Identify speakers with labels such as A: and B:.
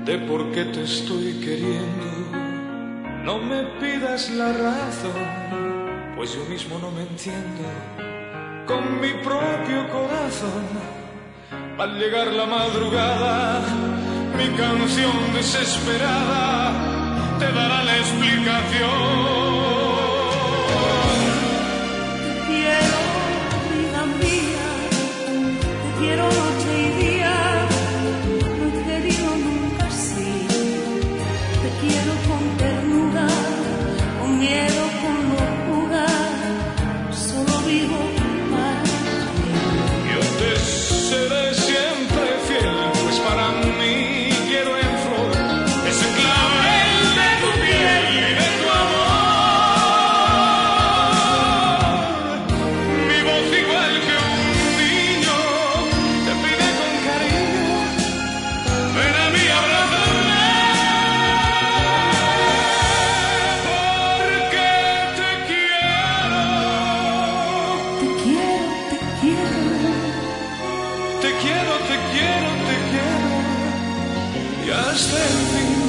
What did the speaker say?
A: de por qué te estoy queriendo. No me pidas la razón, pues yo mismo no me entiendo. Con mi propio corazón, al llegar la madrugada, mi canción desesperada te dará la explicación.
B: Te quiero, vida mía, te quiero noche y día, no he querido nunca así. Te quiero con ternura, con miedo, con locura, solo vivo para ti.
A: Yo te seré siempre fiel, pues para mí quiero en flor ese clavel de tu piel y de tu amor. Mi voz igual que un niño te pide con cariño, ven a mí, abrázame, porque te quiero.
B: Te quiero, te quiero.
A: Te quiero, te quiero, te quiero, y hasta el fin.